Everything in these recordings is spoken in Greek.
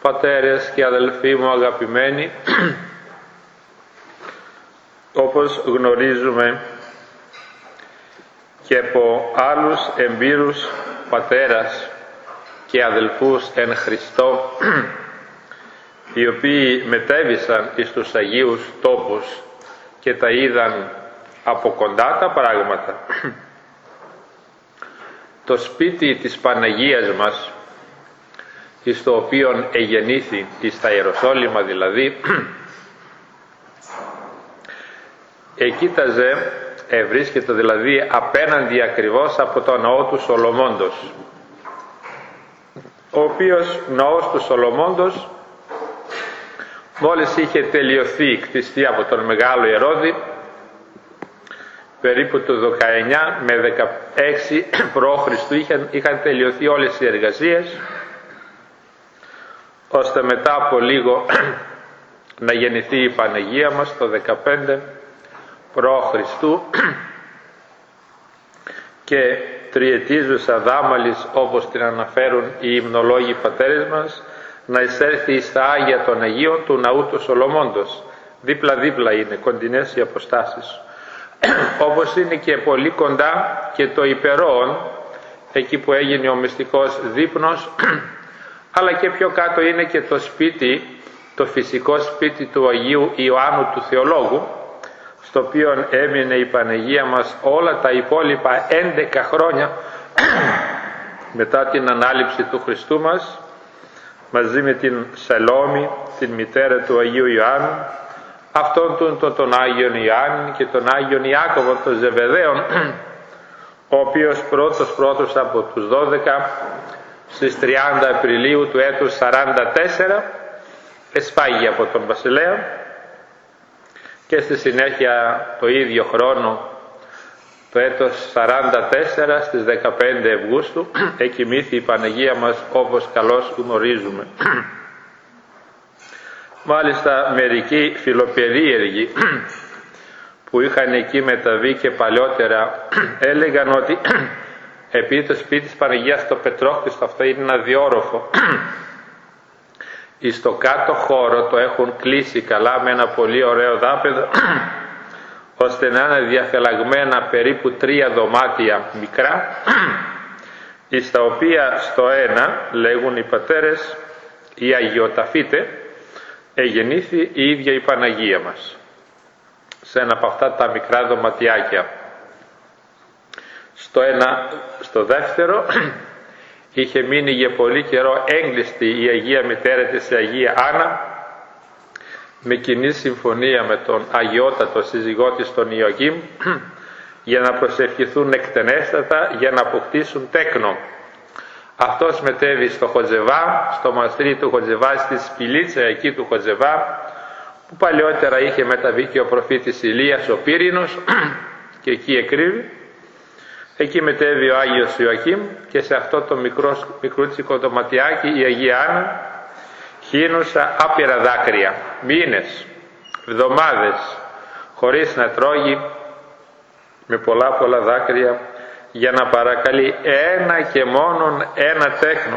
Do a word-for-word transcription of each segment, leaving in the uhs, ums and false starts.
πατέρες και αδελφοί μου αγαπημένοι, όπως γνωρίζουμε και από άλλους εμπειρούς πατέρας και αδελφούς εν Χριστώ, οι οποίοι μετέβησαν εις τους Αγίους τόπους και τα είδαν από κοντά τα πράγματα, το σπίτι της Παναγίας μας, εις το οποίον εγεννήθη, εις τα Ιεροσόλυμα δηλαδή, εκοίταζε, ευρίσκεται δηλαδή απέναντι ακριβώς από το ναό του Σολομώντος, ο οποίος ναός του Σολομώντος μόλις είχε τελειωθεί, κτιστεί από τον Μεγάλο Ηρώδη, περίπου το δεκαεννιά με δεκαέξι π.Χ. είχαν, είχαν τελειωθεί όλες οι εργασίες, ώστε μετά από λίγο να γεννηθεί η Παναγία μας το δεκαπέντε π.Χ. και τριετίζουσα δάμαλης, όπως την αναφέρουν οι υμνολόγοι πατέρες μας, να εισέλθει στα Άγια των Αγίων του ναού του Σολομώντος. Δίπλα-δίπλα είναι, κοντινές οι αποστάσεις. Όπως είναι και πολύ κοντά και το Υπερόον, εκεί που έγινε ο μυστικός δείπνος, αλλά και πιο κάτω είναι και το σπίτι, το φυσικό σπίτι του Αγίου Ιωάννου του Θεολόγου, στο οποίο έμεινε η Παναγία μας όλα τα υπόλοιπα έντεκα χρόνια μετά την ανάληψη του Χριστού μας, μαζί με την Σαλόμη, την μητέρα του Αγίου Ιωάννου, αυτόν τον, τον, τον Άγιον Ιωάννη και τον Άγιον Ιάκωβο των Ζεβεδαίων, ο οποίος πρώτος πρώτος από τους δώδεκα στις τριάντα Απριλίου του έτους σαράντα τέσσερα εσφάγει από τον βασιλέα, και στη συνέχεια το ίδιο χρόνο, το έτος σαράντα τέσσερα, στις δεκαπέντε Αυγούστου εκοιμήθη η Παναγία μας, όπως καλώς γνωρίζουμε. Μάλιστα μερικοί φιλοπερίεργοι που είχαν εκεί μεταβεί και παλιότερα έλεγαν ότι επειδή το σπίτι της Παναγίας στο Πετρόκτιστο αυτό είναι ένα διόροφο, εις το κάτω χώρο το έχουν κλείσει καλά με ένα πολύ ωραίο δάπεδο, ώστε να είναι διαφυλαγμένα περίπου τρία δωμάτια μικρά, εις τα οποία στο ένα, λέγουν οι πατέρες, οι Αγιοταφείτε, εγεννήθη η ίδια η Παναγία μας, σε ένα από αυτά τα μικρά δωματιάκια. Στο ένα, στο δεύτερο, είχε μείνει για πολύ καιρό έγκλειστη η Αγία Μητέρα της, η Αγία Άννα, με κοινή συμφωνία με τον αγιότατο σύζυγό της τον Ιωακήμ, για να προσευχηθούν εκτενέστατα για να αποκτήσουν τέκνο. Αυτός μετέβη στο Χοτζεβά, στο μοναστήρι του Χοτζεβά, στη Σπηλίτσα εκεί του Χοτζεβά, που παλιότερα είχε μεταβεί και ο προφήτης Ηλίας ο Πύρινος και εκεί εκρύβει. Εκεί μετέβη ο Άγιος Ιωακήμ και σε αυτό το μικρό, μικρούτσικο δωματιάκι η Αγία Άννα χύνουσα άπειρα δάκρυα, μήνες, εβδομάδες, χωρίς να τρώγει, με πολλά πολλά δάκρυα, για να παρακαλεί ένα και μόνον ένα τέκνο.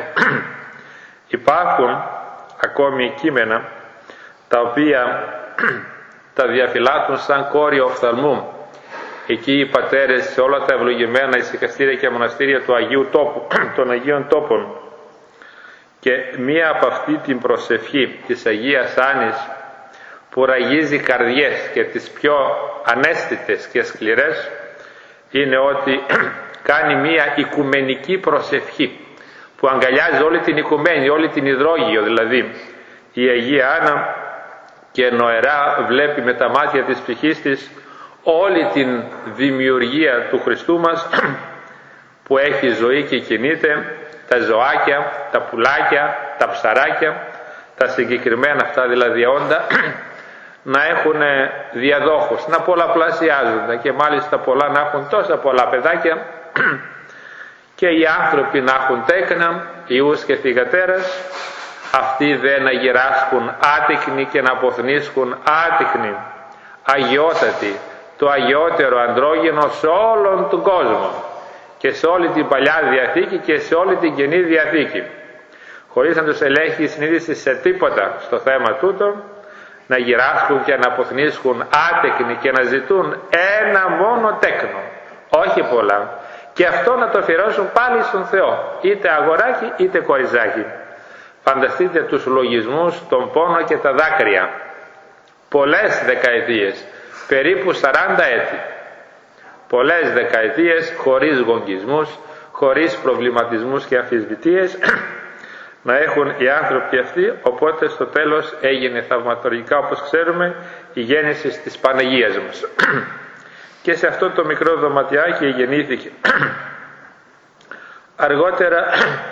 Υπάρχουν ακόμη κείμενα τα οποία τα διαφυλάττουν σαν κόρη οφθαλμού. Εκεί οι πατέρες σε όλα τα ευλογημένα ησυχαστήρια και μοναστήρια του Αγίου Τόπου, των Αγίων Τόπων, και μία από αυτή την προσευχή της Αγίας Άννης που ραγίζει καρδιές και τις πιο ανέστητες και σκληρές, είναι ότι κάνει μία οικουμενική προσευχή που αγκαλιάζει όλη την οικουμένη, όλη την υδρόγειο δηλαδή. Η Αγία Άννα και νοερά βλέπει με τα μάτια της ψυχής της όλη την δημιουργία του Χριστού μας που έχει ζωή και κινείται, τα ζωάκια, τα πουλάκια, τα ψαράκια, τα συγκεκριμένα αυτά δηλαδή όντα, να έχουν διαδόχους, να πολλαπλασιάζονται και μάλιστα πολλά να έχουν τόσα πολλά παιδάκια και οι άνθρωποι να έχουν τέκνα, ιούς και θυγατέρας, αυτοί δεν να γυράσκουν άτεκνοι και να αποθνίσκουν άτεκνοι, αγιότατοι, το αγιότερο αντρόγυνο σε όλον τον κόσμο και σε όλη την Παλιά Διαθήκη και σε όλη την Καινή Διαθήκη, χωρίς να τους ελέγχει η συνείδηση σε τίποτα στο θέμα τούτο, να γυράσκουν και να αποθνίσκουν άτεκνοι και να ζητούν ένα μόνο τέκνο, όχι πολλά, και αυτό να το αφιερώσουν πάλι στον Θεό, είτε αγοράκι είτε κοριζάκι. Φανταστείτε τους λογισμούς, τον πόνο και τα δάκρυα. Πολλές δεκαετίες, περίπου σαράντα έτη, πολλές δεκαετίες χωρίς γογγισμούς, χωρίς προβληματισμούς και αμφισβητίες να έχουν οι άνθρωποι αυτοί. Οπότε στο τέλος έγινε θαυματουργικά, όπως ξέρουμε, η γέννηση της Παναγίας μας. Και σε αυτό το μικρό δωματιάκι γεννήθηκε. Αργότερα,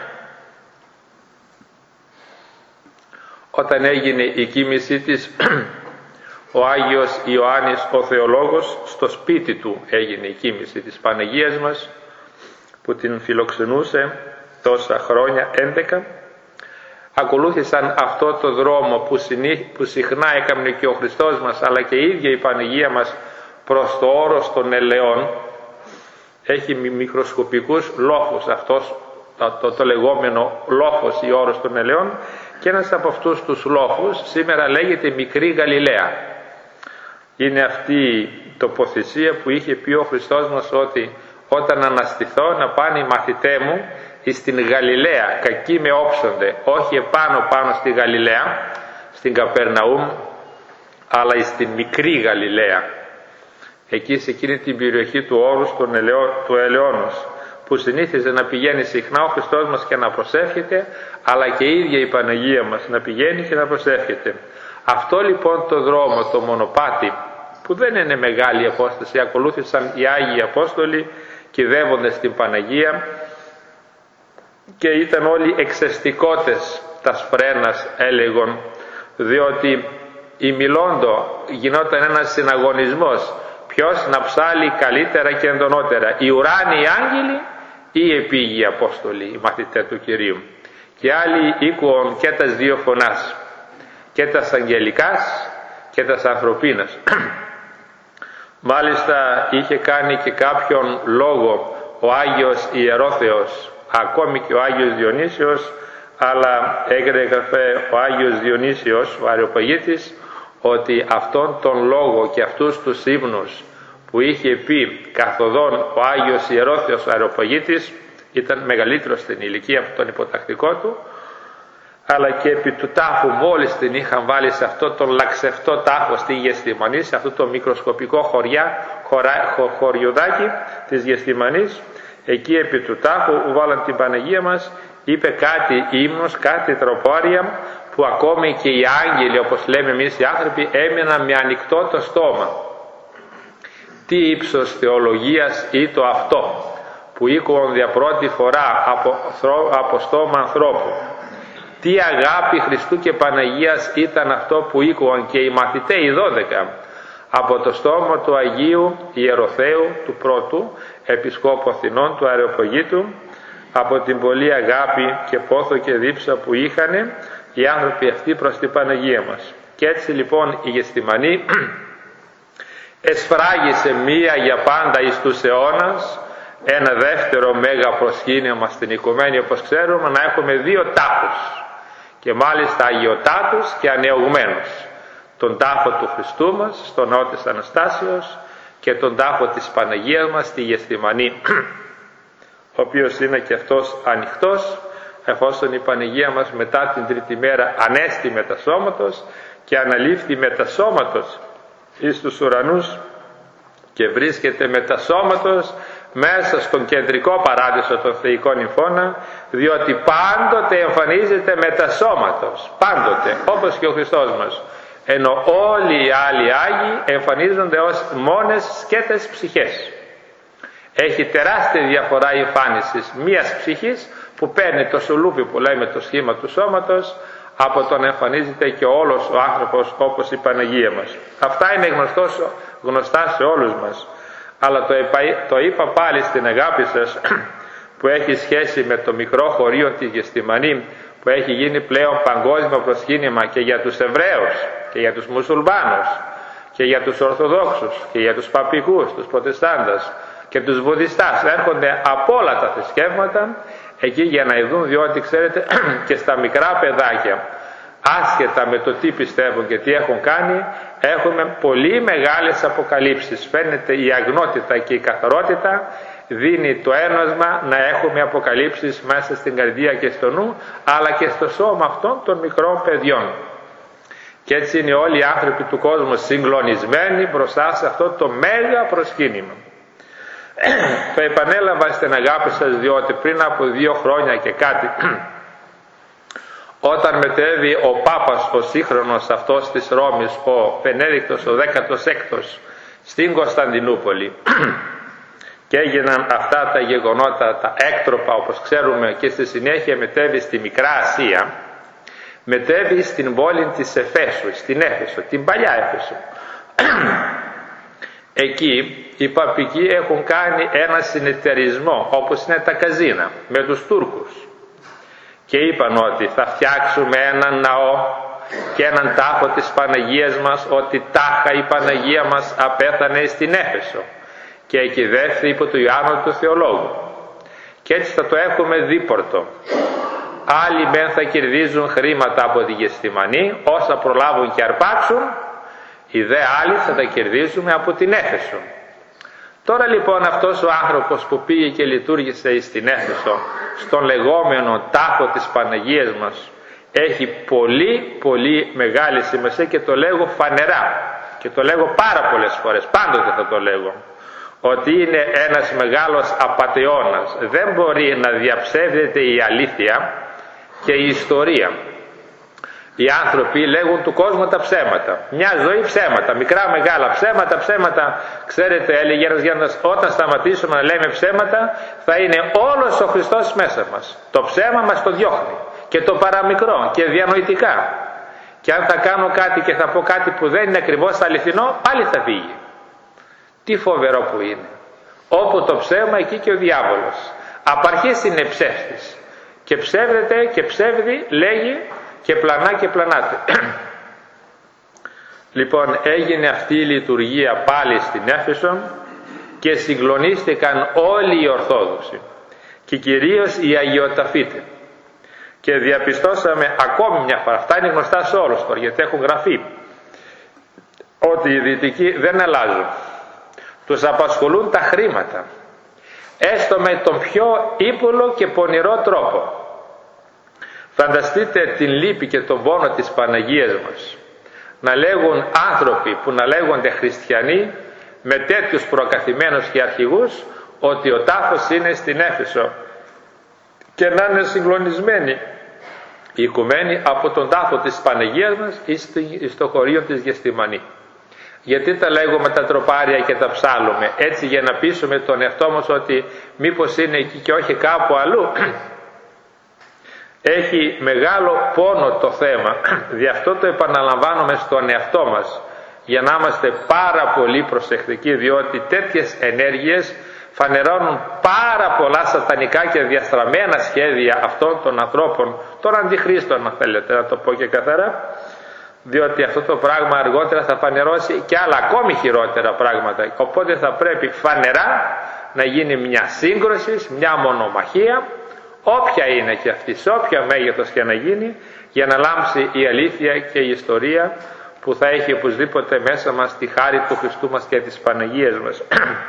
όταν έγινε η κοίμησή της, ο Άγιος Ιωάννης ο Θεολόγος, στο σπίτι του έγινε η κοίμηση της Παναγίας μας, που την φιλοξενούσε τόσα χρόνια, έντεκα. Ακολούθησαν αυτό το δρόμο που, συνή, που συχνά έκαμνε και ο Χριστός μας, αλλά και η ίδια η Παναγία μας, προς το όρος των ελαιών. Έχει μικροσκοπικούς λόφους αυτός, το, το, το λεγόμενο λόφος ή όρος των ελαιών, και ένας από αυτούς τους λόφους σήμερα λέγεται Μικρή Γαλιλαία. Είναι αυτή η τοποθεσία που είχε πει ο Χριστός μας ότι όταν αναστηθώ να πάνε οι μαθητέ μου στην Γαλιλαία, κακοί με όψονται, όχι επάνω πάνω στη Γαλιλαία, στην Καπερναούμ, αλλά στην Μικρή Γαλιλαία, εκεί σε εκείνη την περιοχή του όρους των ελαιό, του ελαιώνος, που συνήθιζε να πηγαίνει συχνά ο Χριστός μας και να προσεύχεται, αλλά και η ίδια η Παναγία μας να πηγαίνει και να προσεύχεται. Αυτό λοιπόν το δρόμο, το μονοπάτι, που δεν είναι μεγάλη απόσταση, ακολούθησαν οι Άγιοι Απόστολοι κυδεύοντας την Παναγία, και ήταν όλοι εξαιστικότες τας φρένας, έλεγον, διότι η μιλώντο γινόταν ένας συναγωνισμός, ποιος να ψάλει καλύτερα και εντονότερα, οι ουράνιοι άγγελοι ή οι επίγειοι Απόστολοι, οι μαθητές του Κυρίου. Και άλλοι ήκουον και τας δύο φωνάς, και τας αγγελικάς και τας ανθρωπίνας. Μάλιστα είχε κάνει και κάποιον λόγο ο Άγιος Ιερόθεος, ακόμη και ο Άγιος Διονύσιος, αλλά έγραφε ο Άγιος Διονύσιος, ο Αριοπαγίτης, ότι αυτόν τον λόγο και αυτούς τους ύμνους που είχε πει καθοδόν ο Άγιος Ιερόθεος ο Αριοπαγίτης, ήταν μεγαλύτερος στην ηλικία από τον υποτακτικό του, αλλά και επί του τάφου, μόλις την είχαν βάλει σε αυτό τον λαξευτό τάφο στη Γεστημανή, σε αυτό το μικροσκοπικό χωριά, χωρά, χω, χωριουδάκι της Γεστημανής, εκεί επί του τάφου που βάλαν την Παναγία μας, είπε κάτι ύμνος, κάτι τροπάρια, που ακόμη και οι άγγελοι, όπως λέμε εμείς οι άνθρωποι, έμειναν με ανοιχτό το στόμα. Τι ύψος θεολογίας ή το αυτό, που ήκουον για πρώτη φορά από, από στόμα ανθρώπου. Τι αγάπη Χριστού και Παναγίας ήταν αυτό που ήκουαν και οι μαθητές οι δώδεκα από το στόμα του Αγίου Ιεροθέου του πρώτου Επισκόπου Αθηνών, του Αριοπαγίτου, από την πολλή αγάπη και πόθο και δίψα που είχαν οι άνθρωποι αυτοί προς την Παναγία μας. Και έτσι λοιπόν η Γεστημανή εσφράγισε μία για πάντα εις τους αιώνας ένα δεύτερο μέγα προσκύνημα στην οικουμένη, όπως ξέρουμε, να έχουμε δύο τάφους, και μάλιστα αγιοτάτους και ανεωγμένους, τον τάφο του Χριστού μας στο ναό της Αναστάσεως και τον τάφο της Παναγίας μας στη Γεστημανή, ο οποίος είναι και αυτός ανοιχτός, εφόσον η Παναγία μας μετά την τρίτη μέρα ανέστη μετασώματος και αναλήφθη μετασώματος εις τους ουρανούς και βρίσκεται μετασώματος μέσα στον κεντρικό παράδεισο των θεϊκών νυμφώνα, διότι πάντοτε εμφανίζεται μετασώματος, πάντοτε, όπως και ο Χριστός μας, ενώ όλοι οι άλλοι Άγιοι εμφανίζονται ως μόνες σκέτες ψυχές. Έχει τεράστια διαφορά η εμφάνιση μίας ψυχής που παίρνει το σουλούπι που λέμε το σχήμα του σώματος, από τον εμφανίζεται και όλος ο άνθρωπος όπως η Παναγία μας. Αυτά είναι γνωστός, γνωστά σε όλους μας, αλλά το είπα, το είπα πάλι στην αγάπη σας που έχει σχέση με το μικρό χωρίο της Γεστημανή, που έχει γίνει πλέον παγκόσμιο προσκύνημα και για τους Εβραίους και για τους Μουσουλμάνους και για τους Ορθοδόξους και για τους Παπικούς, τους Προτεστάντας και τους Βουδιστάς. Έρχονται από όλα τα θρησκεύματα εκεί για να ειδούν, διότι ξέρετε και στα μικρά παιδάκια, άσχετα με το τι πιστεύουν και τι έχουν κάνει, έχουμε πολύ μεγάλες αποκαλύψεις. Φαίνεται η αγνότητα και η καθαρότητα δίνει το ένοσμα να έχουμε αποκαλύψεις μέσα στην καρδία και στο νου, αλλά και στο σώμα αυτών των μικρών παιδιών. Και έτσι είναι όλοι οι άνθρωποι του κόσμου συγκλονισμένοι μπροστά σε αυτό το μέγα προσκύνημα. Το επανέλαβα στην αγάπη σας, διότι πριν από δύο χρόνια και κάτι, όταν μετέβη ο Πάπας, ο σύγχρονος αυτός της Ρώμης, ο Βενέδικτος ο δέκατος έκτος, στην Κωνσταντινούπολη, και έγιναν αυτά τα γεγονότα, τα έκτροπα όπως ξέρουμε, και στη συνέχεια μετέβη στη Μικρά Ασία, μετέβη στην πόλη της Εφέσου, στην Έφεσο, την παλιά Έφεσο. Εκεί οι παπικοί έχουν κάνει ένα συνεταιρισμό, όπως είναι τα καζίνα, με τους Τούρκους, και είπαν ότι θα φτιάξουμε έναν ναό και έναν τάφο της Παναγίας μας, ότι τάχα η Παναγία μας απέθανε στην Έφεσο και εκηδεύθη υπό του Ιωάννου του Θεολόγου, και έτσι θα το έχουμε δίπορτο. Άλλοι μεν θα κερδίζουν χρήματα από τη Γεστημανή όσα προλάβουν και αρπάξουν, οι δε άλλοι θα τα κερδίζουμε από την Έφεσο. Τώρα λοιπόν αυτός ο άνθρωπος που πήγε και λειτουργήσε στην Έφεσο, στον λεγόμενο τάφο της Παναγίας μας, έχει πολύ πολύ μεγάλη σημασία, και το λέγω φανερά και το λέγω πάρα πολλές φορές, πάντοτε θα το λέγω, ότι είναι ένας μεγάλος απατεώνας. Δεν μπορεί να διαψεύδεται η αλήθεια και η ιστορία. Οι άνθρωποι λέγουν του κόσμου τα ψέματα, μια ζωή ψέματα, μικρά μεγάλα ψέματα, ψέματα. Ξέρετε, έλεγε ένας Γιάννας, όταν σταματήσουμε να λέμε ψέματα θα είναι όλος ο Χριστός μέσα μας. Το ψέμα μας το διώχνει, και το παραμικρό και διανοητικά, και αν θα κάνω κάτι και θα πω κάτι που δεν είναι ακριβώς αληθινό, πάλι θα φύγει. Τι φοβερό που είναι. Όπου το ψέμα, εκεί και ο διάβολος. Απ' αρχής είναι ψεύτης και ψεύδεται και ψεύδει, λέγει, και πλανά και πλανάται. Λοιπόν, έγινε αυτή η λειτουργία πάλι στην Έφεσο και συγκλονίστηκαν όλοι οι Ορθόδοξοι και κυρίως οι Αγιοταφίτες, και διαπιστώσαμε ακόμη μια φορά, αυτά είναι γνωστά σε όλους τώρα γιατί έχουν γραφεί, ότι οι Δυτικοί δεν αλλάζουν. Τους απασχολούν τα χρήματα, έστω με τον πιο ύπουλο και πονηρό τρόπο. Φανταστείτε την λύπη και τον πόνο της Παναγίας μας, να λέγουν άνθρωποι που να λέγονται χριστιανοί με τέτοιους προκαθημένους και αρχηγούς ότι ο τάφος είναι στην Έφεσο, και να είναι συγκλονισμένοι οι οικουμένοι από τον τάφο της Παναγίας μας ή στο χωρίο της Γεστημανή. Γιατί τα λέγουμε τα τροπάρια και τα ψάλλουμε? Έτσι για να πείσουμε τον εαυτό μας ότι μήπως είναι εκεί και όχι κάπου αλλού. Έχει μεγάλο πόνο το θέμα, γι' αυτό το επαναλαμβάνουμε στον εαυτό μας, για να είμαστε πάρα πολύ προσεκτικοί, διότι τέτοιες ενέργειες φανερώνουν πάρα πολλά σατανικά και διαστραμμένα σχέδια αυτών των ανθρώπων, των αντιχρίστων, αν θέλετε να το πω και καθαρά, διότι αυτό το πράγμα αργότερα θα φανερώσει και άλλα ακόμη χειρότερα πράγματα. Οπότε θα πρέπει φανερά να γίνει μια σύγκρουση, μια μονομαχία, όποια είναι και αυτή, σε όποια μέγεθος και να γίνει, για να λάμψει η αλήθεια και η ιστορία που θα έχει οπωσδήποτε μέσα μας τη χάρη του Χριστού μας και της Παναγίας μας.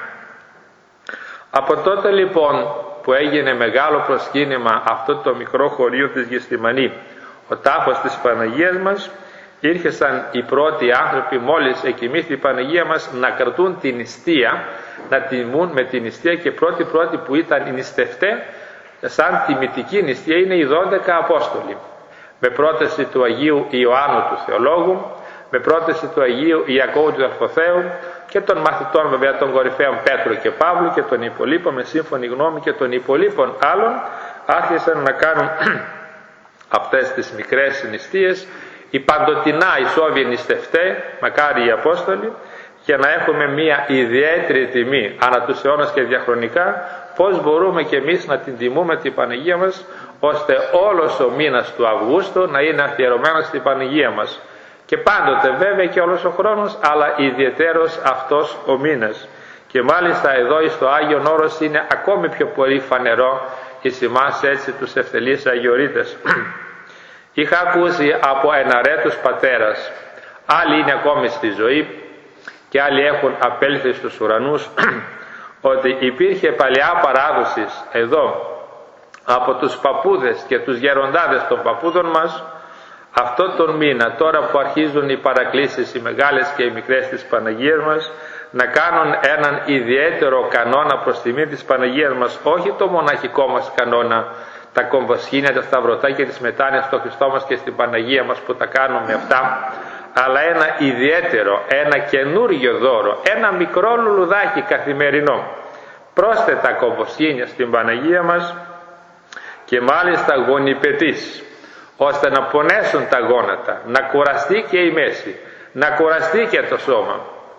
Από τότε λοιπόν που έγινε μεγάλο προσκύνημα αυτό το μικρό χωρίο της Γεστημανή, ο τάφος της Παναγίας μας, ήρχεσαν οι πρώτοι άνθρωποι, μόλις εκοιμήθη η Παναγία μας, να κρατούν την νηστεία, να τιμούν με την νηστεία, και πρώτοι πρώτοι που ήταν οι νηστευτέ σαν τιμητική νηστεία είναι οι δώδεκα Απόστολοι, με πρόταση του Αγίου Ιωάννου του Θεολόγου, με πρόταση του Αγίου Ιακώβου του Αλφοθέου και των μαθητών βέβαια των κορυφαίων Πέτρου και Παύλου και των υπολείπων, με σύμφωνη γνώμη και των υπολείπων άλλων, άρχισαν να κάνουν αυτές τις μικρές νηστείες, οι παντοτινά ισόβιοι νηστευτέ, μακάρι οι Απόστολοι, για να έχουμε μια ιδιαίτερη τιμή ανά τους αιώνας και διαχρονικά, πώς μπορούμε και εμείς να την τιμούμε την Παναγία μας, ώστε όλος ο μήνας του Αυγούστου να είναι αφιερωμένος στην Παναγία μας. Και πάντοτε βέβαια και όλος ο χρόνος, αλλά ιδιαιτέρως αυτός ο μήνας. Και μάλιστα εδώ στο Άγιον Όρος είναι ακόμη πιο πολύ φανερό, εις εμάς έτσι τους ευτελείς αγιορείτες. Είχα ακούσει από εναρέτους πατέρας, άλλοι είναι ακόμη στη ζωή και άλλοι έχουν απέλθει στους ουρανούς, ότι υπήρχε παλιά παράδοση εδώ από τους παππούδες και τους γεροντάδες των παππούδων μας, αυτό τον μήνα, τώρα που αρχίζουν οι παρακλήσεις οι μεγάλες και οι μικρές της Παναγίας μας, να κάνουν έναν ιδιαίτερο κανόνα προς τιμή της Παναγίας μας, όχι το μοναχικό μας κανόνα, τα κομβοσχήνια, τα σταυρωτάκια, τις μετάνοιες στο Χριστό μας και στην Παναγία μας που τα κάνουμε αυτά, αλλά ένα ιδιαίτερο, ένα καινούργιο δώρο, ένα μικρό λουλουδάκι καθημερινό, πρόσθετα κομβοσχήνια στην Παναγία μας και μάλιστα γονιπετής, ώστε να πονέσουν τα γόνατα, να κουραστεί και η μέση, να κουραστεί και το σώμα.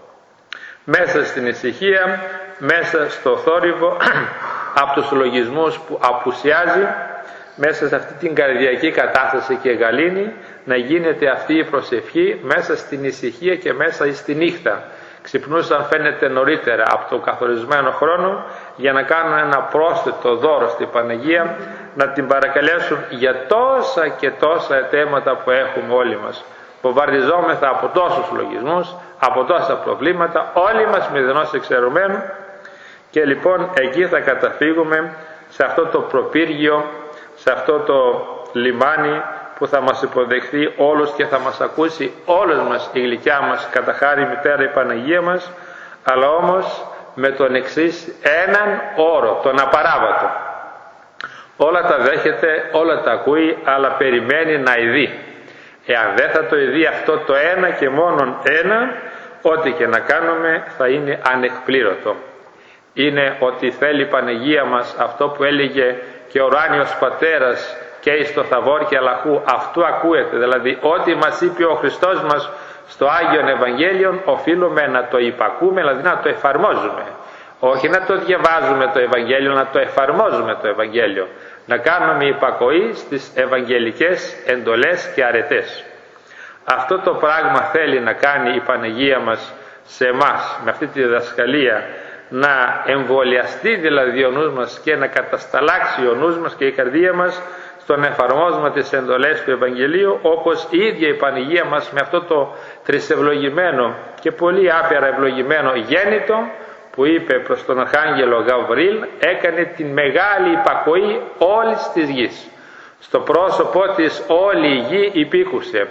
Μέσα στην ησυχία, μέσα στο θόρυβο, από τους λογισμούς που απουσιάζει, μέσα σε αυτή την καρδιακή κατάσταση και γαλήνη, να γίνεται αυτή η προσευχή μέσα στην ησυχία και μέσα στη νύχτα. Ξυπνούσαν φαίνεται νωρίτερα από το καθορισμένο χρόνο για να κάνουν ένα πρόσθετο δώρο στην Παναγία, να την παρακαλέσουν για τόσα και τόσα αιτήματα που έχουμε όλοι μας. Βομβαρδιζόμεθα από τόσους λογισμούς, από τόσα προβλήματα, όλοι μας μηδενός εξαιρουμένου, και λοιπόν εκεί θα καταφύγουμε σε αυτό το προπύργιο, σε αυτό το λιμάνι που θα μας υποδεχθεί όλους και θα μας ακούσει όλες μας η γλυκιά μας κατά χάρη μητέρα η Παναγία μας, αλλά όμως με τον εξής έναν όρο, τον απαράβατο. Όλα τα δέχεται, όλα τα ακούει, αλλά περιμένει να ειδεί. Εάν δεν θα το ειδεί αυτό το ένα και μόνον ένα, ό,τι και να κάνουμε θα είναι ανεκπλήρωτο. Είναι ότι θέλει η Παναγία μας αυτό που έλεγε και ο ουράνιος πατέρας και εις το Θαβόρ και Αλαχού, αυτού ακούεται, δηλαδή ό,τι μας είπε ο Χριστός μας στο Άγιον Ευαγγέλιο οφείλουμε να το υπακούμε, δηλαδή να το εφαρμόζουμε, όχι να το διαβάζουμε το Ευαγγέλιο, να το εφαρμόζουμε το Ευαγγέλιο, να κάνουμε υπακοή στις ευαγγελικές εντολές και αρετές. Αυτό το πράγμα θέλει να κάνει η Παναγία μας σε εμάς με αυτή τη διδασκαλία, να εμβολιαστεί δηλαδή ο νους μας και να κατασταλάξει ο νους μας και η καρδία μας στον εφαρμόσμα της εντολές του Ευαγγελίου, όπως η ίδια η Παναγία μας με αυτό το τρισευλογημένο και πολύ άπειρα ευλογημένο γέννητο που είπε προς τον Αρχάγγελο Γαβρίλ, έκανε την μεγάλη υπακοή όλης της γης. Στο πρόσωπό της όλη η γη υπήκουσε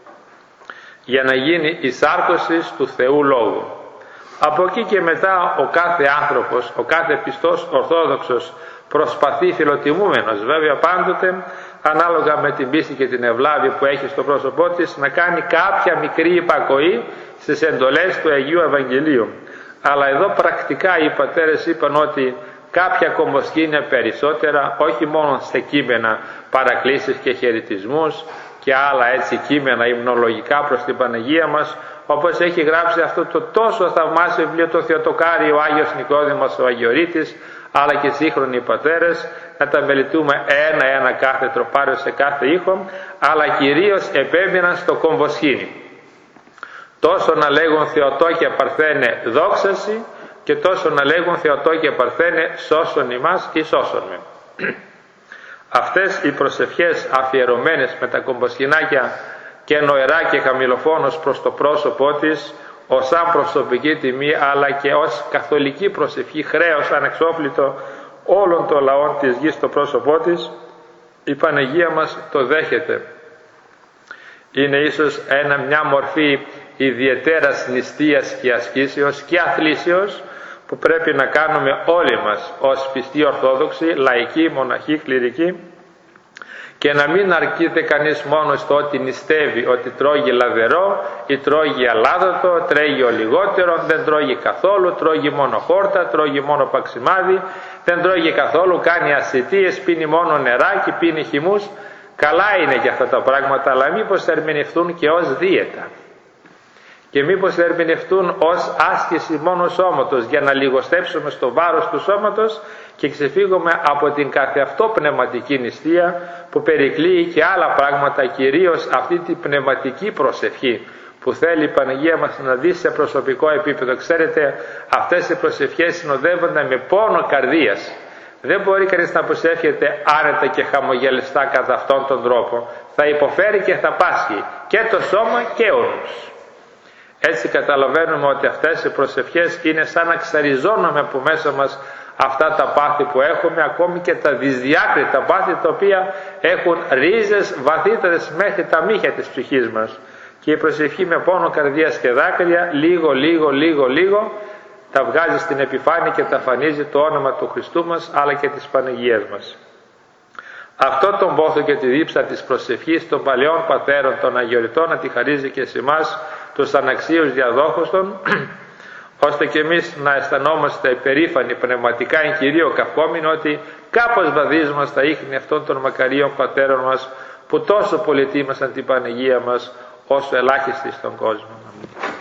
για να γίνει η σάρκωση του Θεού Λόγου. Από εκεί και μετά ο κάθε άνθρωπος, ο κάθε πιστός Ορθόδοξος προσπαθεί, φιλοτιμούμενος βέβαια πάντοτε, ανάλογα με την πίστη και την ευλάβεια που έχει στο πρόσωπό της, να κάνει κάποια μικρή υπακοή στις εντολές του Αγίου Ευαγγελίου. Αλλά εδώ πρακτικά οι πατέρες είπαν ότι κάποια κομποσκήνια περισσότερα, όχι μόνο σε κείμενα παρακλήσεις και χαιρετισμούς και άλλα έτσι κείμενα υμνολογικά προς την Παναγία μας, όπως έχει γράψει αυτό το τόσο θαυμάσιο βιβλίο το Θεοτοκάρι ο Άγιος Νικόδημος ο Αγιορείτης, αλλά και σύγχρονοι πατέρες, να τα μελετούμε ένα-ένα κάθε τροπάριο σε κάθε ήχο, αλλά κυρίως επέμειναν στο κομβοσχήνι. Τόσο να λέγουν Θεοτόκια Παρθένε δόξαση και τόσο να λέγουν Θεοτόκια Παρθένε σώσον ημάς ή σώσον με. Αυτές οι προσευχές αφιερωμένες με τα κομβοσχηνάκια και νοερά και χαμηλοφόνος προς το πρόσωπό της, ως σαν προσωπική τιμή αλλά και ως καθολική προσευχή, χρέος ανεξόφλητο όλων των λαών της γης στο πρόσωπό της, η Παναγία μας το δέχεται. Είναι ίσως ένα, μια μορφή ιδιαιτέρας νηστείας και ασκήσεως και αθλήσεως που πρέπει να κάνουμε όλοι μας ως πιστοί Ορθόδοξοι, λαϊκοί, μοναχοί, κληρικοί, και να μην αρκείται κανείς μόνο στο ότι νηστεύει, ότι τρώγει λαδερό ή τρώγει αλάδοτο, τρέχει ο λιγότερο, δεν τρώγει καθόλου, τρώγει μόνο χόρτα, τρώγει μόνο παξιμάδι, δεν τρώγει καθόλου, κάνει ασιτίες, πίνει μόνο νεράκι, πίνει χυμούς. Καλά είναι και αυτά τα πράγματα, αλλά μήπως ερμηνευτούν και ως δίαιτα και μήπως ερμηνευτούν ως άσκηση μόνο σώματος για να λιγοστέψουμε στο βάρος του σώματος και ξεφύγουμε από την καθεαυτό πνευματική νηστεία που περικλείει και άλλα πράγματα, κυρίως αυτή την πνευματική προσευχή που θέλει η Παναγία μας να δει σε προσωπικό επίπεδο. Ξέρετε, αυτές οι προσευχές συνοδεύονται με πόνο καρδίας, Δεν μπορεί κανείς να προσεύχεται άνετα και χαμογελιστά κατά αυτόν τον τρόπο. Θα υποφέρει και θα πάσχει και το σώμα και ο νους. Έτσι καταλαβαίνουμε ότι αυτές οι προσευχές είναι σαν να ξαριζώνουμε από μέσα μας αυτά τα πάθη που έχουμε, ακόμη και τα δυσδιάκριτα πάθη, τα οποία έχουν ρίζες βαθύτερες μέχρι τα μύχια της ψυχής μας. Και η προσευχή με πόνο καρδίας και δάκρυα, λίγο λίγο λίγο λίγο, τα βγάζει στην επιφάνεια και τα φανίζει το όνομα του Χριστού μας, αλλά και της Παναγίας μας. Αυτό τον πόθο και τη δίψα της προσευχής των παλαιών πατέρων των αγιοριτών να τη χαρίζει και σε εμάς τους αναξίους διαδόχους των, ώστε και εμείς να αισθανόμαστε περήφανοι πνευματικά εν κυρίω καυχόμην ότι κάπως βαδίζουμε στα ίχνη αυτών των μακαρίων πατέρων μας που τόσο πολυτίμασαν την Παναγία μας όσο ελάχιστοι στον κόσμο.